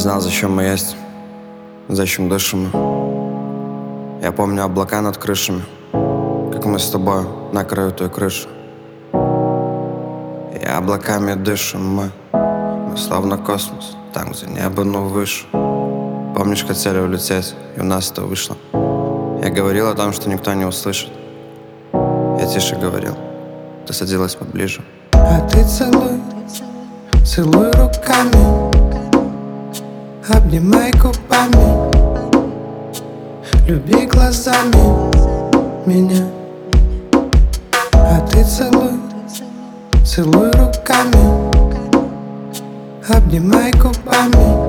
знал, зачем мы есть, зачем дышим мы. Я помню облака над крышами, как мы с тобой на краю той крыши. И облаками дышим мы словно космос, там, где небо, но выше. Помнишь, хотели улететь, и у нас это вышло. Я говорил о том, что никто не услышит. Я тише говорил, ты садилась поближе. А ты целуй, целуй руками, обнимай губами, люби глазами меня. А ты целуй, целуй руками, обнимай губами,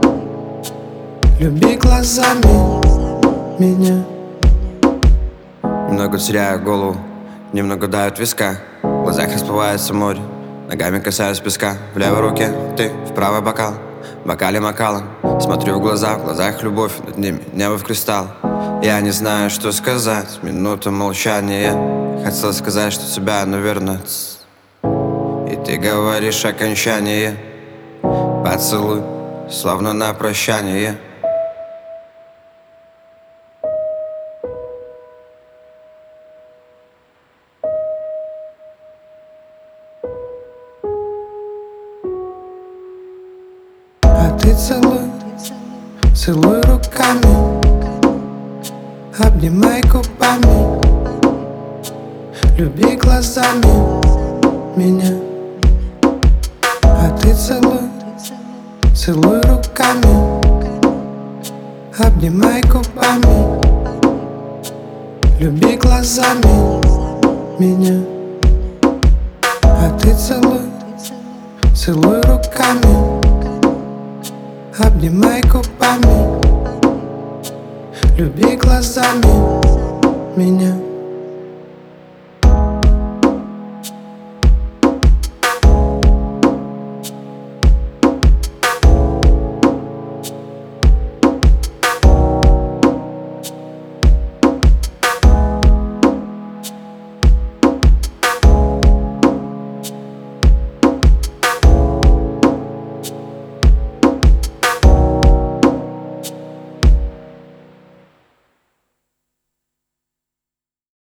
люби глазами меня. Немного теряю голову, немного дают виска. В глазах расплывается море, ногами касаюсь песка. В левой руке ты, в правый бокал, в бокале макалом. Смотрю в глазах любовь, над ними небо в кристалл. Я не знаю, что сказать, минута молчания. Хотел сказать, что тебя, наверное, и ты говоришь окончание. Поцелуй, словно на прощание. А ты целуй, целуй руками, обнимай губами, люби глазами меня. А ты целуй, целуй руками, обнимай губами, люби глазами меня. А ты целуй, целуй руками, обнимай губами, люби глазами меня.